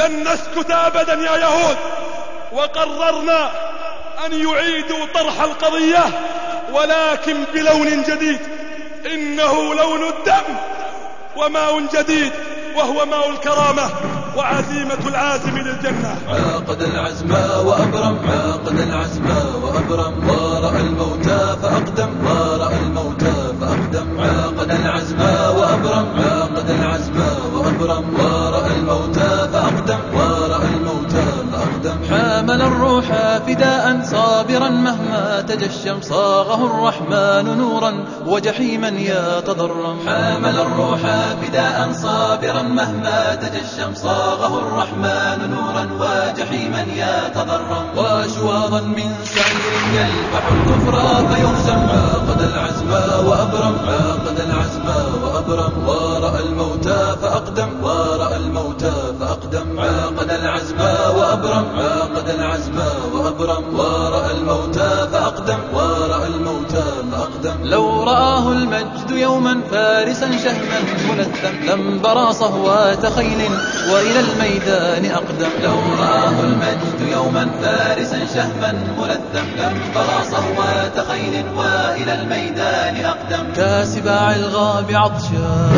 لن نسكت أبدا يا يهود، وقررنا أن يعيدوا طرح القضية ولكن بلون جديد، إنه لون الدم وماء جديد، وهو ماء الكرامة وعزيمة العازم للجنة. عاقد العزم وأبرم، عاقد العزم وأبرم، ورأى الموتى فأقدم، ورأى الموتى فأقدم. عاقد العزم وأبرم، عاقد العزم وأبرم، ورأى الموتى فأقدم، ورأى الموتى فأقدم. حامل الروح فداء صابرا مهما تجشم، صاغه الرحمن نورا وجحيما يتضرم. حامل الروح فداء صابرا مهما تجشم، صاغه الرحمن نورا وجحيما يتضرم. وأشواظا من سعير يلفح الكفر فيهزم. عاقد العزم وأبرم، عاقد العزم وأبرم، ورأى الموتى فأقدم، ورأى الموتى فأقدم. عاقد العزم وأبرم، عاقد العزم وأبرم، ورأى الموتى فأقدم، ورأى الموتى فأقدم. لو رآه المجد يوما فارسا شهما ملثم، لانبرى صهوات خيل وإلى الميدان أقدم. لو رآه المجد يوما فارسا شهما ملثم، لانبرى صهوات خيل وإلى الميدان أقدم. كاسباع الغاب عطشا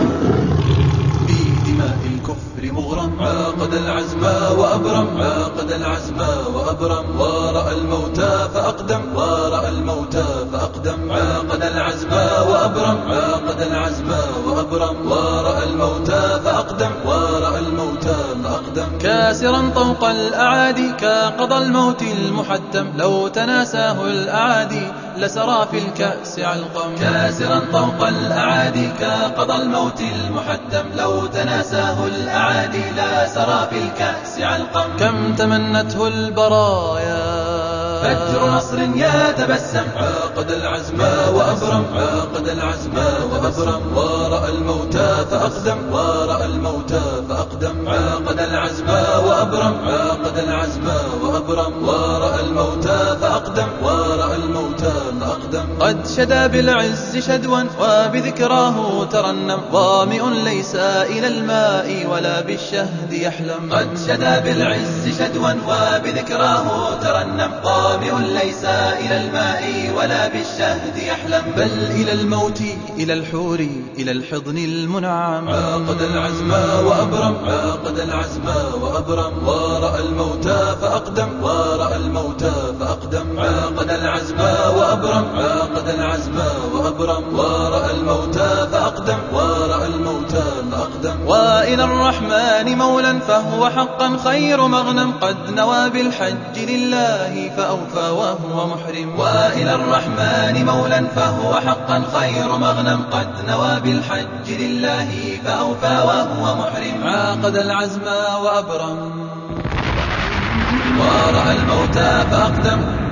بدماء الكفر مغرم. عاقد العزم وأبرم، عاقد العزم وأبرم، ورأى الموتى فأقدم، ورأى الموتى فأقدم. عاقد العزم وأبرم، عاقد العزم وأبرم، ورأى الموتى فأقدم، ورأى الموتى فأقدم. كاسرا طوق الأعادي كقضى الموت المحتم، لو تناساه الأعادي لسرى في الكأس علقم. كاسرا طوق الأعادي كقضى الموت المحتم، لو تناساه الأعادي لسرى في الكأس علقم. كم تمنته البرايا فجر نصر يتبسم. عاقد العزم وأبرم، عاقد العزم وأبرم، ورأى الموتى فأقدم، ورأى الموتى فأقدم. عاقد العزم وأبرم، عاقد العزم وأبرم، ورأى الموتى فأقدم، ورأى الموتى فأقدم. قد شدا بالعز شدوا وبذكراه ترنم، ظامئ ليس إلى الماء ولا بالشهد يحلم. قد شدا بالعز شدوا وبذكراه ترنم، ظامئ ليس إلى الماء ولا بالشهد يحلم. بل إلى الموت، إلى الحور، إلى الحضن المنعم. عاقد العزم وأبرم، عاقد العزم وأبرم، ورأى الموتى فأقدم، ورأى الموتى فأقدم. عاقد العزم وأبرم، عاقد العزم وأبرم، ورأى الموتى فأقدم، ورأى الموتى فأقدم. وإلى الرحمن مولا فهو حقا خير مغنم، قد نوى بالحج لله فأوفى وهو محرم. وإلى الرحمن مولا فهو حقا خير مغنم، قد نوى بالحج لله فأوفى وهو محرم. عاقد العزم وأبرم، ورأى الموتى فأقدم.